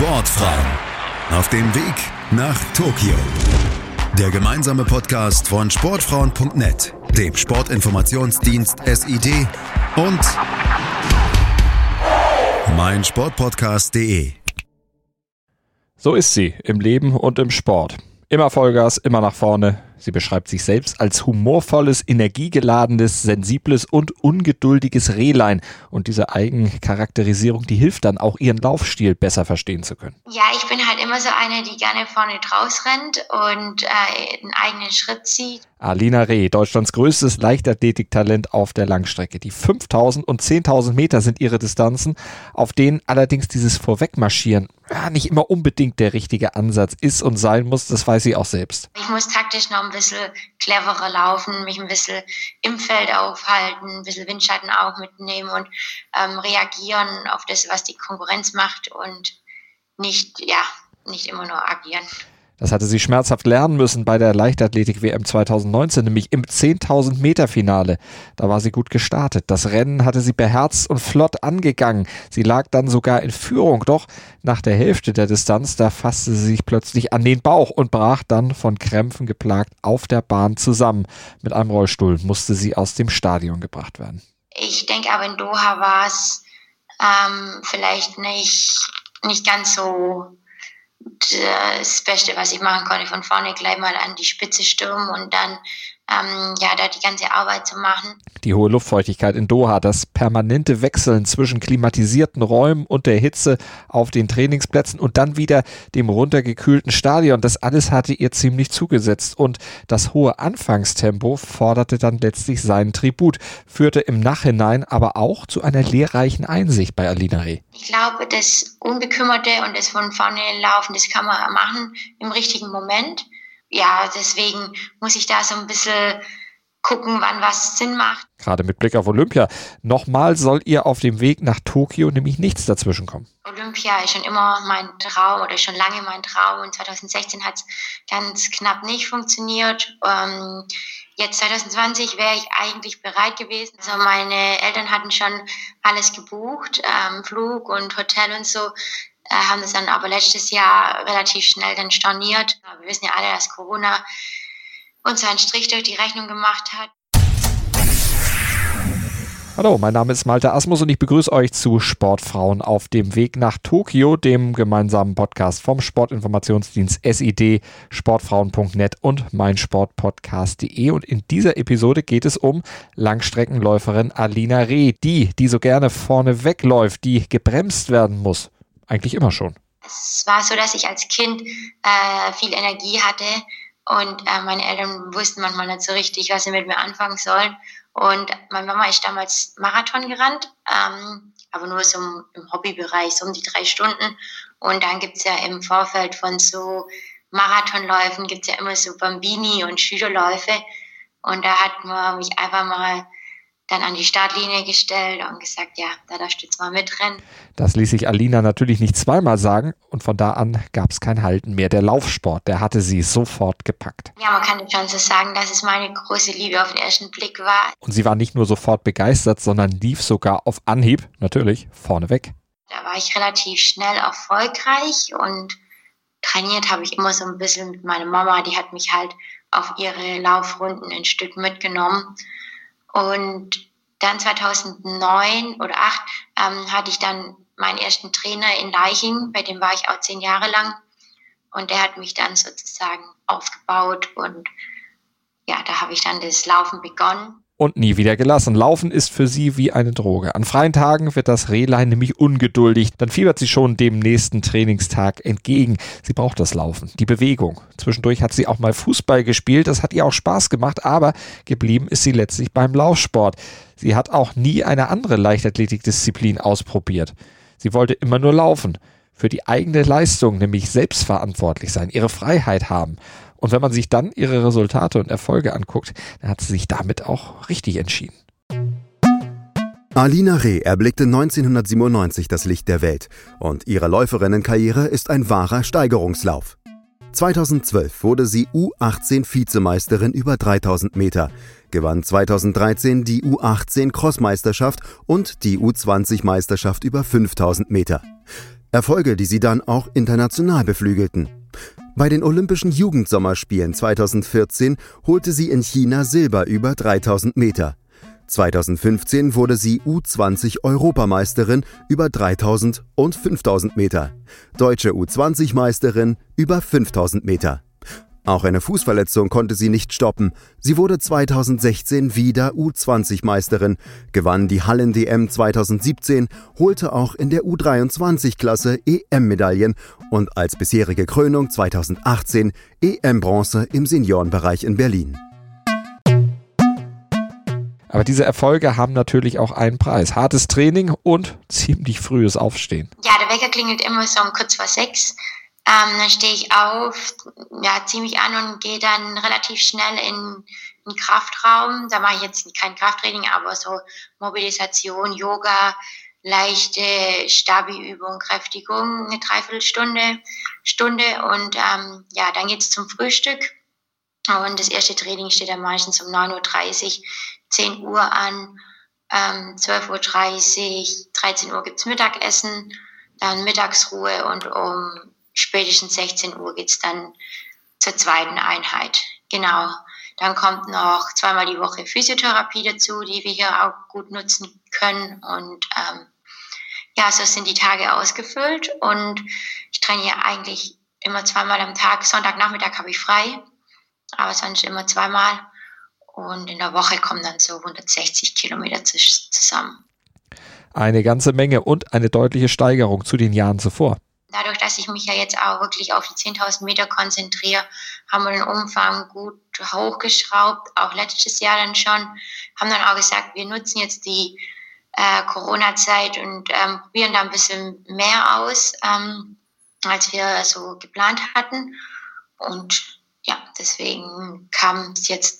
Sportfrauen auf dem Weg nach Tokio. Der gemeinsame Podcast von sportfrauen.net, dem Sportinformationsdienst SID und meinsportpodcast.de. So ist sie im Leben und im Sport. Immer Vollgas, immer nach vorne. Sie beschreibt sich selbst als humorvolles, energiegeladenes, sensibles und ungeduldiges Rehlein. Und diese Eigencharakterisierung, die hilft dann auch, ihren Laufstil besser verstehen zu können. Ja, ich bin halt immer so eine, die gerne vorne draus rennt und einen eigenen Schritt zieht. Alina Reh, Deutschlands größtes Leichtathletiktalent auf der Langstrecke. Die 5.000 und 10.000 Meter sind ihre Distanzen, auf denen allerdings dieses Vorwegmarschieren nicht immer unbedingt der richtige Ansatz ist und sein muss. Das weiß sie auch selbst. Ich muss taktisch noch ein bisschen cleverer laufen, mich ein bisschen im Feld aufhalten, ein bisschen Windschatten auch mitnehmen und reagieren auf das, was die Konkurrenz macht und nicht immer nur agieren. Das hatte sie schmerzhaft lernen müssen bei der Leichtathletik-WM 2019, nämlich im 10.000 Meter Finale. Da war sie gut gestartet. Das Rennen hatte sie beherzt und flott angegangen. Sie lag dann sogar in Führung. Doch nach der Hälfte der Distanz, da fasste sie sich plötzlich an den Bauch und brach dann von Krämpfen geplagt auf der Bahn zusammen. Mit einem Rollstuhl musste sie aus dem Stadion gebracht werden. Ich denke aber in Doha war es vielleicht nicht ganz so das Beste, was ich machen konnte, von vorne gleich mal an die Spitze stürmen und dann da die ganze Arbeit zu machen. Die hohe Luftfeuchtigkeit in Doha, das permanente Wechseln zwischen klimatisierten Räumen und der Hitze auf den Trainingsplätzen und dann wieder dem runtergekühlten Stadion, das alles hatte ihr ziemlich zugesetzt und das hohe Anfangstempo forderte dann letztlich seinen Tribut, führte im Nachhinein aber auch zu einer lehrreichen Einsicht bei Alina Reh. Ich glaube, das Unbekümmerte und das von vorne laufen, das kann man machen im richtigen Moment. Ja, deswegen muss ich da so ein bisschen gucken, wann was Sinn macht. Gerade mit Blick auf Olympia. Nochmal soll ihr auf dem Weg nach Tokio nämlich nichts dazwischenkommen. Olympia ist schon immer mein Traum oder schon lange mein Traum. Und 2016 hat es ganz knapp nicht funktioniert. Jetzt 2020 wäre ich eigentlich bereit gewesen. Also meine Eltern hatten schon alles gebucht, Flug und Hotel und so. Haben das dann aber letztes Jahr relativ schnell dann storniert. Wir wissen ja alle, dass Corona uns einen Strich durch die Rechnung gemacht hat. Hallo, mein Name ist Malte Asmus und ich begrüße euch zu Sportfrauen auf dem Weg nach Tokio, dem gemeinsamen Podcast vom Sportinformationsdienst SID, sportfrauen.net und meinsportpodcast.de. Und in dieser Episode geht es um Langstreckenläuferin Alina Reh, die so gerne vorne wegläuft, die gebremst werden muss. Eigentlich immer schon. Es war so, dass ich als Kind viel Energie hatte und meine Eltern wussten manchmal nicht so richtig, was sie mit mir anfangen sollen. Und meine Mama ist damals Marathon gerannt, aber nur so im Hobbybereich, so um die 3 Stunden. Und dann gibt's ja im Vorfeld von so Marathonläufen gibt's ja immer so Bambini- und Schülerläufe. Und da hat man mich einfach mal dann an die Startlinie gestellt und gesagt, ja, da darfst du jetzt mal mitrennen. Das ließ sich Alina natürlich nicht zweimal sagen und von da an gab es kein Halten mehr. Der Laufsport, der hatte sie sofort gepackt. Ja, man kann schon so sagen, dass es meine große Liebe auf den ersten Blick war. Und sie war nicht nur sofort begeistert, sondern lief sogar auf Anhieb, natürlich, vorneweg. Da war ich relativ schnell erfolgreich und trainiert habe ich immer so ein bisschen mit meiner Mama. Die hat mich halt auf ihre Laufrunden ein Stück mitgenommen. Und dann 2009 oder 2008 hatte ich dann meinen ersten Trainer in Leiching, bei dem war ich auch 10 Jahre lang. Und der hat mich dann sozusagen aufgebaut und ja, da habe ich dann das Laufen begonnen. Und nie wieder gelassen. Laufen ist für sie wie eine Droge. An freien Tagen wird das Rehlein nämlich ungeduldig. Dann fiebert sie schon dem nächsten Trainingstag entgegen. Sie braucht das Laufen, die Bewegung. Zwischendurch hat sie auch mal Fußball gespielt. Das hat ihr auch Spaß gemacht, aber geblieben ist sie letztlich beim Laufsport. Sie hat auch nie eine andere Leichtathletikdisziplin ausprobiert. Sie wollte immer nur laufen. Für die eigene Leistung, nämlich selbstverantwortlich sein, ihre Freiheit haben. Und wenn man sich dann ihre Resultate und Erfolge anguckt, dann hat sie sich damit auch richtig entschieden. Alina Reh erblickte 1997 das Licht der Welt und ihre Läuferinnenkarriere ist ein wahrer Steigerungslauf. 2012 wurde sie U18-Vizemeisterin über 3000 Meter, gewann 2013 die U18-Crossmeisterschaft und die U20-Meisterschaft über 5000 Meter. Erfolge, die sie dann auch international beflügelten. Bei den Olympischen Jugendsommerspielen 2014 holte sie in China Silber über 3000 Meter. 2015 wurde sie U20-Europameisterin über 3000 und 5000 Meter. Deutsche U20-Meisterin über 5000 Meter. Auch eine Fußverletzung konnte sie nicht stoppen. Sie wurde 2016 wieder U20-Meisterin, gewann die Hallen-DM 2017, holte auch in der U23-Klasse EM-Medaillen und als bisherige Krönung 2018 EM-Bronze im Seniorenbereich in Berlin. Aber diese Erfolge haben natürlich auch einen Preis. Hartes Training und ziemlich frühes Aufstehen. Ja, der Wecker klingelt immer so um kurz vor 6. Dann stehe ich auf, ziehe mich an und gehe dann relativ schnell in den Kraftraum. Da mache ich jetzt kein Krafttraining, aber so Mobilisation, Yoga, leichte Stabi-Übung, Kräftigung, eine Dreiviertelstunde und dann geht's zum Frühstück. Und das erste Training steht dann meistens um 9:30 Uhr, 10 Uhr an, 12:30 Uhr, 13 Uhr gibt's Mittagessen, dann Mittagsruhe und um spätestens 16 Uhr geht's dann zur zweiten Einheit. Genau. Dann kommt noch 2-mal die Woche Physiotherapie dazu, die wir hier auch gut nutzen können. Und so sind die Tage ausgefüllt. Und ich trainiere eigentlich immer 2-mal am Tag. Sonntagnachmittag habe ich frei, aber sonst immer 2-mal. Und in der Woche kommen dann so 160 Kilometer zusammen. Eine ganze Menge und eine deutliche Steigerung zu den Jahren zuvor. Dadurch, dass ich mich ja jetzt auch wirklich auf die 10.000 Meter konzentriere, haben wir den Umfang gut hochgeschraubt, auch letztes Jahr dann schon, haben dann auch gesagt, wir nutzen jetzt die Corona-Zeit und probieren da ein bisschen mehr aus, als wir so geplant hatten. Und deswegen kam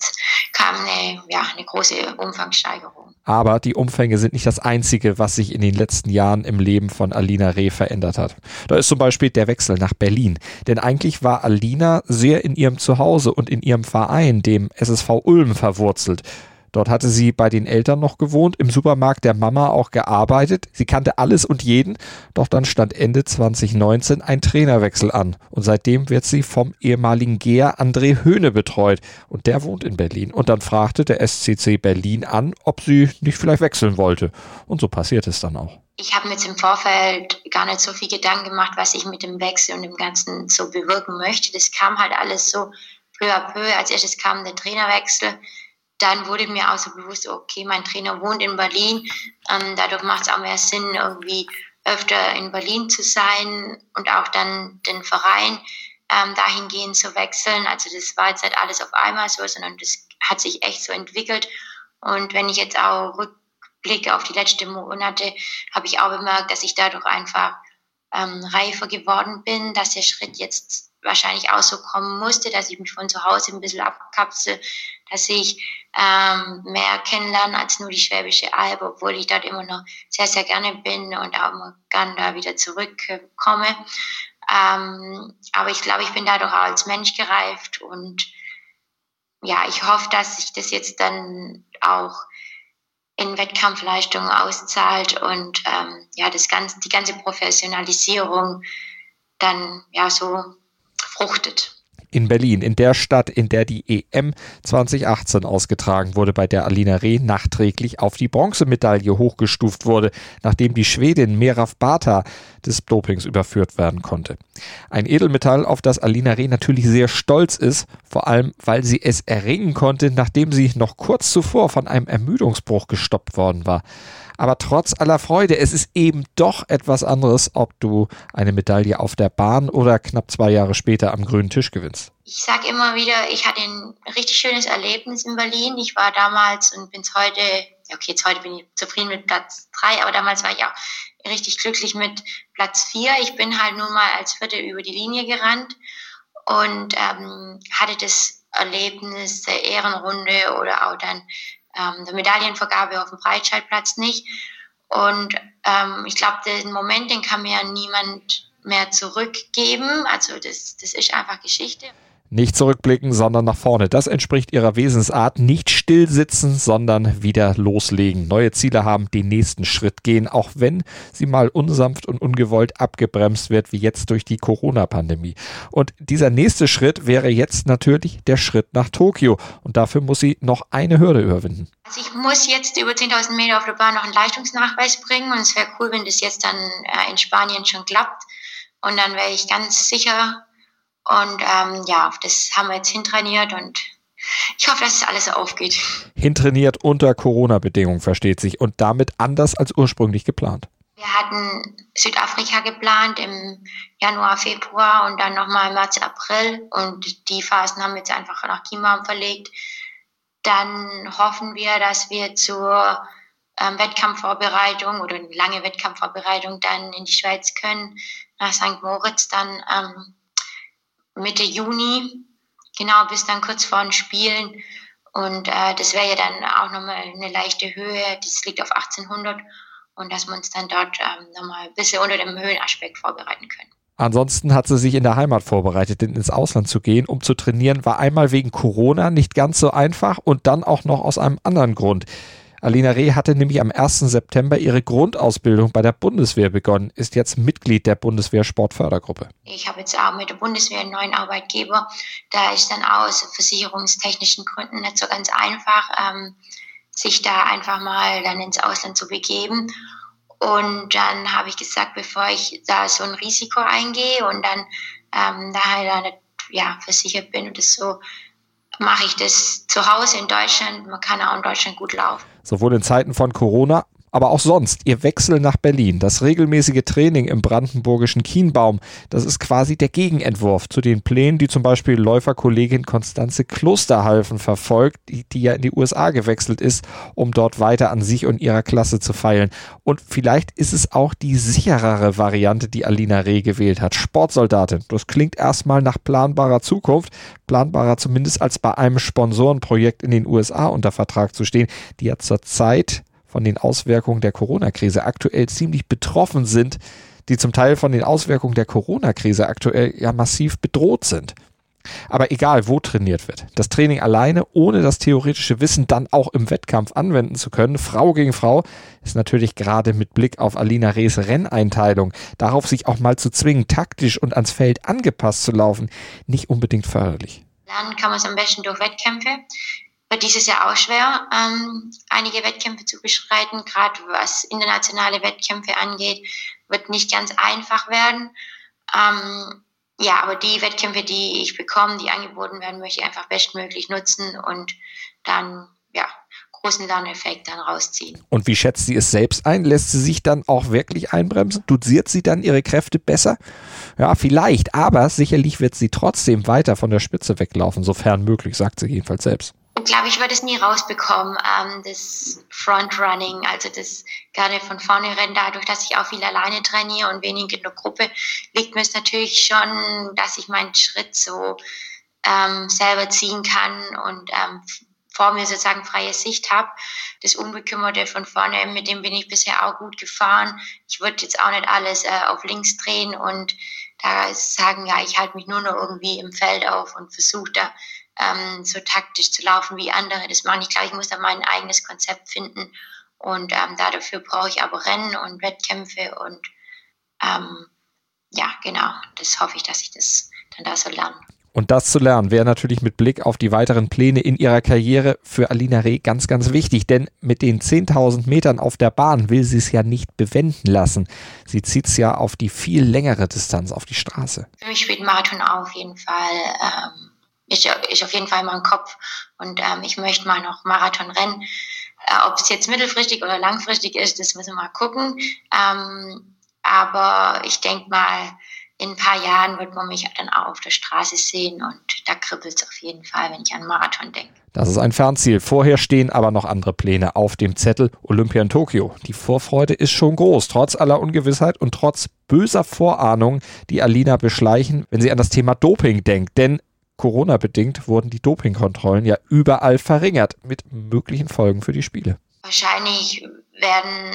eine große Umfangssteigerung. Aber die Umfänge sind nicht das Einzige, was sich in den letzten Jahren im Leben von Alina Reh verändert hat. Da ist zum Beispiel der Wechsel nach Berlin. Denn eigentlich war Alina sehr in ihrem Zuhause und in ihrem Verein, dem SSV Ulm, verwurzelt. Dort hatte sie bei den Eltern noch gewohnt, im Supermarkt der Mama auch gearbeitet. Sie kannte alles und jeden. Doch dann stand Ende 2019 ein Trainerwechsel an. Und seitdem wird sie vom ehemaligen Geher André Höhne betreut. Und der wohnt in Berlin. Und dann fragte der SCC Berlin an, ob sie nicht vielleicht wechseln wollte. Und so passiert es dann auch. Ich habe mir jetzt im Vorfeld gar nicht so viel Gedanken gemacht, was ich mit dem Wechsel und dem Ganzen so bewirken möchte. Das kam halt alles so peu à peu. Als erstes kam der Trainerwechsel. Dann wurde mir auch so bewusst, okay, mein Trainer wohnt in Berlin. Dadurch macht es auch mehr Sinn, irgendwie öfter in Berlin zu sein und auch dann den Verein dahingehend zu wechseln. Also das war jetzt nicht alles auf einmal so, sondern das hat sich echt so entwickelt. Und wenn ich jetzt auch rückblicke auf die letzten Monate, habe ich auch bemerkt, dass ich dadurch einfach reifer geworden bin, dass der Schritt jetzt wahrscheinlich auch so kommen musste, dass ich mich von zu Hause ein bisschen abkapsel, dass ich mehr kennenlerne als nur die Schwäbische Alb, obwohl ich dort immer noch sehr, sehr gerne bin und auch immer gerne da wieder zurückkomme. Aber ich glaube, ich bin dadurch auch als Mensch gereift und ich hoffe, dass sich das jetzt dann auch in Wettkampfleistungen auszahlt und die ganze Professionalisierung dann so fruchtet. In Berlin, in der Stadt, in der die EM 2018 ausgetragen wurde, bei der Alina Reh nachträglich auf die Bronzemedaille hochgestuft wurde, nachdem die Schwedin Meraf Bata des Dopings überführt werden konnte. Ein Edelmetall, auf das Alina Reh natürlich sehr stolz ist, vor allem, weil sie es erringen konnte, nachdem sie noch kurz zuvor von einem Ermüdungsbruch gestoppt worden war. Aber trotz aller Freude, es ist eben doch etwas anderes, ob du eine Medaille auf der Bahn oder knapp 2 Jahre später am grünen Tisch gewinnst. Ich sage immer wieder, ich hatte ein richtig schönes Erlebnis in Berlin. Ich war damals und bin heute, jetzt heute bin ich zufrieden mit Platz 3, aber damals war ich auch richtig glücklich mit Platz 4. Ich bin halt nun mal als Vierte über die Linie gerannt und hatte das Erlebnis der Ehrenrunde oder auch dann der Medaillenvergabe auf dem Breitscheidplatz nicht. Und ich glaube, den Moment, den kann mir ja niemand mehr zurückgeben. Also das ist einfach Geschichte. Nicht zurückblicken, sondern nach vorne. Das entspricht ihrer Wesensart. Nicht still sitzen, sondern wieder loslegen. Neue Ziele haben, den nächsten Schritt gehen, auch wenn sie mal unsanft und ungewollt abgebremst wird, wie jetzt durch die Corona-Pandemie. Und dieser nächste Schritt wäre jetzt natürlich der Schritt nach Tokio. Und dafür muss sie noch eine Hürde überwinden. Also ich muss jetzt über 10.000 Meter auf der Bahn noch einen Leistungsnachweis bringen. Und es wäre cool, wenn das jetzt dann in Spanien schon klappt. Und dann wäre ich ganz sicher. Und auf das haben wir jetzt hintrainiert und ich hoffe, dass es alles so aufgeht. Hintrainiert unter Corona-Bedingungen, versteht sich, und damit anders als ursprünglich geplant. Wir hatten Südafrika geplant im Januar, Februar und dann nochmal im März, April. Und die Phasen haben wir jetzt einfach nach Chiembaum verlegt. Dann hoffen wir, dass wir zur Wettkampfvorbereitung oder eine lange Wettkampfvorbereitung dann in die Schweiz können, nach St. Moritz dann Mitte Juni, genau bis dann kurz vor den Spielen. Und das wäre ja dann auch nochmal eine leichte Höhe, das liegt auf 1800 und dass wir uns dann dort nochmal ein bisschen unter dem Höhenaspekt vorbereiten können. Ansonsten hat sie sich in der Heimat vorbereitet, denn ins Ausland zu gehen, um zu trainieren, war einmal wegen Corona nicht ganz so einfach und dann auch noch aus einem anderen Grund. Alina Reh hatte nämlich am 1. September ihre Grundausbildung bei der Bundeswehr begonnen, ist jetzt Mitglied der Bundeswehr Sportfördergruppe. Ich habe jetzt auch mit der Bundeswehr einen neuen Arbeitgeber. Da ist dann aus versicherungstechnischen Gründen nicht so ganz einfach, sich da einfach mal dann ins Ausland zu begeben. Und dann habe ich gesagt, bevor ich da so ein Risiko eingehe und dann da nicht versichert bin und das so, mache ich das zu Hause in Deutschland. Man kann auch in Deutschland gut laufen. Sowohl in Zeiten von Corona, aber auch sonst. Ihr Wechsel nach Berlin, das regelmäßige Training im brandenburgischen Chiembaum, das ist quasi der Gegenentwurf zu den Plänen, die zum Beispiel Läuferkollegin Konstanze Klosterhalfen verfolgt, die ja in die USA gewechselt ist, um dort weiter an sich und ihrer Klasse zu feilen. Und vielleicht ist es auch die sicherere Variante, die Alina Reh gewählt hat. Sportsoldatin, das klingt erstmal nach planbarer Zukunft, planbarer zumindest als bei einem Sponsorenprojekt in den USA unter Vertrag zu stehen, die ja zurzeit von den Auswirkungen der Corona-Krise aktuell ziemlich betroffen sind, die zum Teil von den Auswirkungen der Corona-Krise aktuell ja massiv bedroht sind. Aber egal, wo trainiert wird, das Training alleine, ohne das theoretische Wissen dann auch im Wettkampf anwenden zu können, Frau gegen Frau, ist natürlich gerade mit Blick auf Alina Rehs Renneinteilung, darauf sich auch mal zu zwingen, taktisch und ans Feld angepasst zu laufen, nicht unbedingt förderlich. Lernen kann man es am besten durch Wettkämpfe. Wird dieses Jahr auch schwer, einige Wettkämpfe zu bestreiten, gerade was internationale Wettkämpfe angeht, wird nicht ganz einfach werden. Aber die Wettkämpfe, die ich bekomme, die angeboten werden, möchte ich einfach bestmöglich nutzen und dann, großen Lerneffekt dann rausziehen. Und wie schätzt sie es selbst ein? Lässt sie sich dann auch wirklich einbremsen? Dosiert sie dann ihre Kräfte besser? Ja, vielleicht, aber sicherlich wird sie trotzdem weiter von der Spitze weglaufen, sofern möglich, sagt sie jedenfalls selbst. Ich glaube, ich werde es nie rausbekommen, das Frontrunning, also das gerne von vorne rennen, dadurch, dass ich auch viel alleine trainiere und wenig in der Gruppe, liegt mir es natürlich schon, dass ich meinen Schritt so selber ziehen kann und vor mir sozusagen freie Sicht habe. Das Unbekümmerte von vorne, mit dem bin ich bisher auch gut gefahren. Ich würde jetzt auch nicht alles auf links drehen und da sagen, ich halte mich nur noch irgendwie im Feld auf und versuche da so taktisch zu laufen wie andere das machen. Ich glaube, ich muss da mein eigenes Konzept finden und dafür brauche ich aber Rennen und Wettkämpfe und das hoffe ich, dass ich das dann da so lerne. Und das zu lernen wäre natürlich mit Blick auf die weiteren Pläne in ihrer Karriere für Alina Reh ganz, ganz wichtig, denn mit den 10.000 Metern auf der Bahn will sie es ja nicht bewenden lassen. Sie zieht es ja auf die viel längere Distanz, auf die Straße. Für mich spielt Marathon auch auf jeden Fall ist auf jeden Fall mal im Kopf und ich möchte mal noch Marathon rennen. Ob es jetzt mittelfristig oder langfristig ist, das müssen wir mal gucken. Aber ich denke mal, in ein paar Jahren wird man mich dann auch auf der Straße sehen und da kribbelt es auf jeden Fall, wenn ich an Marathon denke. Das ist ein Fernziel. Vorher stehen aber noch andere Pläne auf dem Zettel. Olympia in Tokio. Die Vorfreude ist schon groß, trotz aller Ungewissheit und trotz böser Vorahnungen, die Alina beschleichen, wenn sie an das Thema Doping denkt. Denn Corona-bedingt wurden die Dopingkontrollen ja überall verringert, mit möglichen Folgen für die Spiele. Wahrscheinlich werden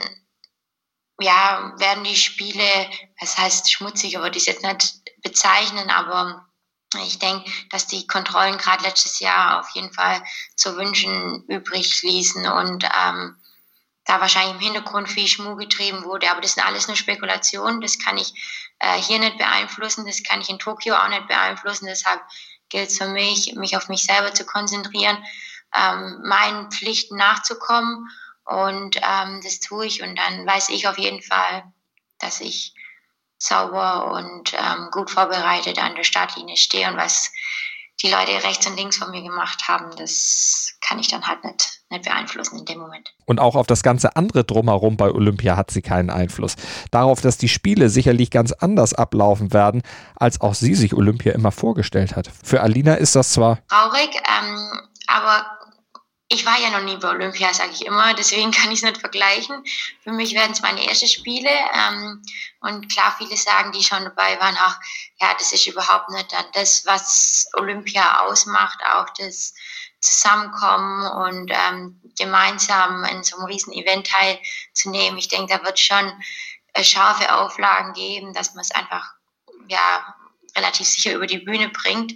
die Spiele, das heißt schmutzig, aber die ist jetzt nicht bezeichnen, aber Ich denke, dass die Kontrollen gerade letztes Jahr auf jeden Fall zu wünschen übrig ließen und da wahrscheinlich im Hintergrund viel Schmuh getrieben wurde. Aber das sind alles nur Spekulationen. Das kann ich hier nicht beeinflussen. Das kann ich in Tokio auch nicht beeinflussen. Deshalb gilt es für mich auf mich selber zu konzentrieren, meinen Pflichten nachzukommen. Und das tue ich. Und dann weiß ich auf jeden Fall, dass ich sauber und gut vorbereitet an der Startlinie stehe. Und was die Leute rechts und links von mir gemacht haben, das kann ich dann halt nicht beeinflussen in dem Moment. Und auch auf das ganze andere Drumherum bei Olympia hat sie keinen Einfluss. Darauf, dass die Spiele sicherlich ganz anders ablaufen werden, als auch sie sich Olympia immer vorgestellt hat. Für Alina ist das zwar traurig, aber ich war ja noch nie bei Olympia, sage ich immer, deswegen kann ich es nicht vergleichen. Für mich werden es meine ersten Spiele und klar, viele sagen, die schon dabei waren, ach ja, das ist überhaupt nicht dann das, was Olympia ausmacht, auch das Zusammenkommen und gemeinsam in so einem riesen Event teilzunehmen. Ich denke, da wird schon scharfe Auflagen geben, dass man es einfach relativ sicher über die Bühne bringt.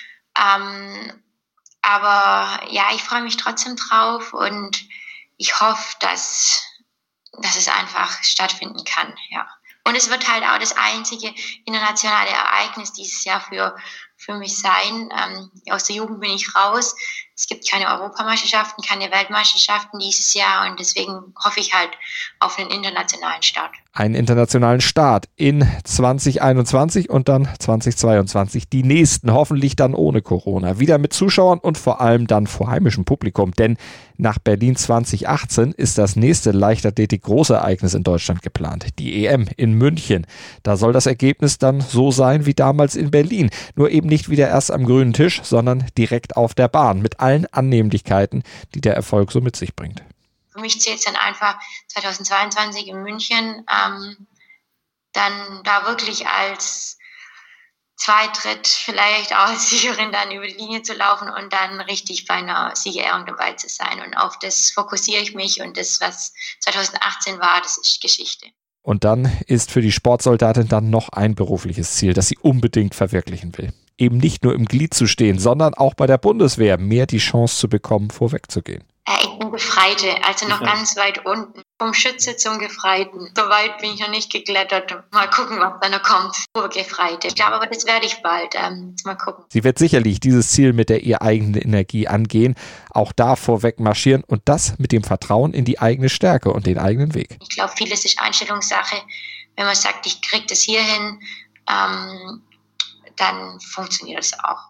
Aber ja, ich freue mich trotzdem drauf und ich hoffe, dass es einfach stattfinden kann, ja. Und es wird halt auch das einzige internationale Ereignis dieses Jahr für mich sein. Aus der Jugend bin ich raus. Es gibt keine Europameisterschaften, keine Weltmeisterschaften dieses Jahr und deswegen hoffe ich halt auf einen internationalen Start. Einen internationalen Start in 2021 und dann 2022. Die nächsten hoffentlich dann ohne Corona. Wieder mit Zuschauern und vor allem dann vor heimischem Publikum. Denn nach Berlin 2018 ist das nächste Leichtathletik-Großereignis in Deutschland geplant. Die EM in München. Da soll das Ergebnis dann so sein wie damals in Berlin. Nur eben nicht wieder erst am grünen Tisch, sondern direkt auf der Bahn. Mit allen Annehmlichkeiten, die der Erfolg so mit sich bringt. Für mich zählt es dann einfach 2022 in München, dann da wirklich als Zweitritt vielleicht auch als Siegerin dann über die Linie zu laufen und dann richtig bei einer Siegerehrung dabei zu sein. Und auf das fokussiere ich mich und das, was 2018 war, das ist Geschichte. Und dann ist für die Sportsoldatin dann noch ein berufliches Ziel, das sie unbedingt verwirklichen will. Eben nicht nur im Glied zu stehen, sondern auch bei der Bundeswehr mehr die Chance zu bekommen, vorwegzugehen. Ich bin Gefreite, also noch ganz weit unten. Vom Schütze zum Gefreiten. So weit bin ich noch nicht geklettert. Mal gucken, was da noch kommt. Gefreite. Ich glaube aber, das werde ich bald. Mal gucken. Sie wird sicherlich dieses Ziel mit der ihr eigenen Energie angehen, auch da vorweg marschieren und das mit dem Vertrauen in die eigene Stärke und den eigenen Weg. Ich glaube, vieles ist Einstellungssache. Wenn man sagt, ich kriege das hier hin, dann funktioniert es auch.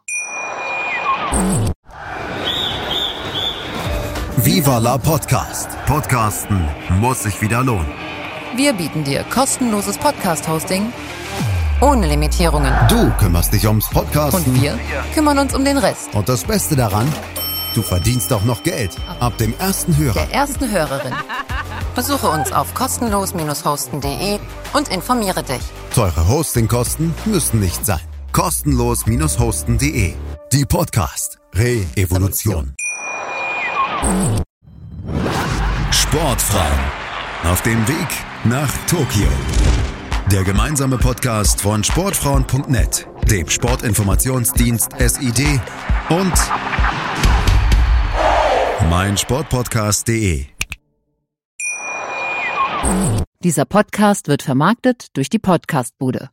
Viva la Podcast. Podcasten muss sich wieder lohnen. Wir bieten dir kostenloses Podcast-Hosting ohne Limitierungen. Du kümmerst dich ums Podcasten. Und wir kümmern uns um den Rest. Und das Beste daran, du verdienst auch noch Geld. Ab dem ersten Hörer. Der ersten Hörerin. Besuche uns auf kostenlos-hosten.de und informiere dich. Teure Hostingkosten müssen nicht sein. Kostenlos-hosten.de. Die Podcast Re-Evolution. Sportfrauen auf dem Weg nach Tokio. Der gemeinsame Podcast von sportfrauen.net, dem Sportinformationsdienst SID und meinsportpodcast.de. Dieser Podcast wird vermarktet durch die Podcastbude.